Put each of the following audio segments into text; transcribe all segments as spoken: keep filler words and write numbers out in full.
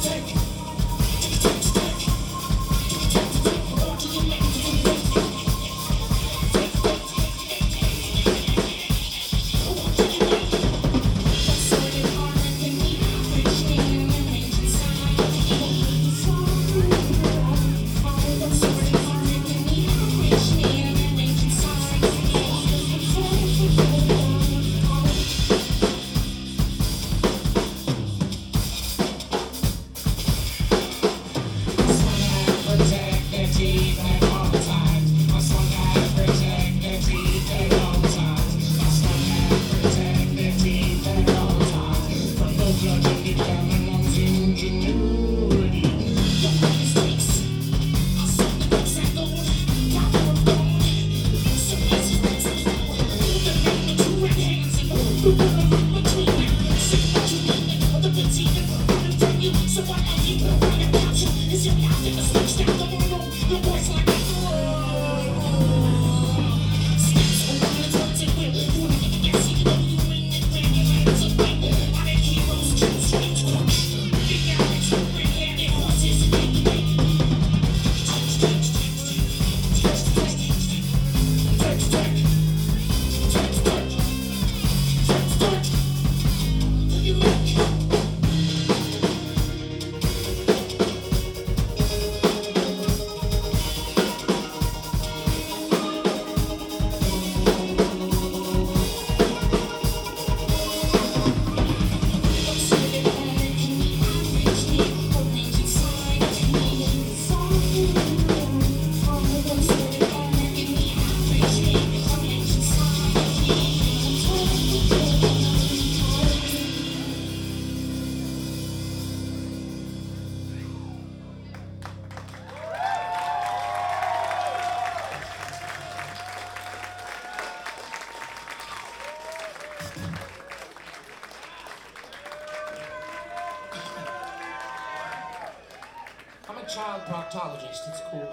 I'm a child proctologist, it's cool.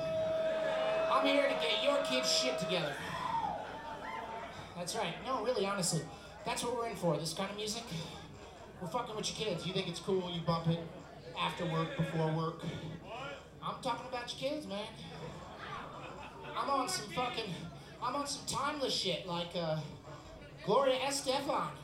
I'm here to get your kids' shit together. That's right. No, really, honestly, that's what we're in for, this kind of music. We're fucking with your kids. You think it's cool, you bump it after work, before work. I'm talking about your kids, man. I'm on some fucking, I'm on some timeless shit like uh, Gloria Estefan.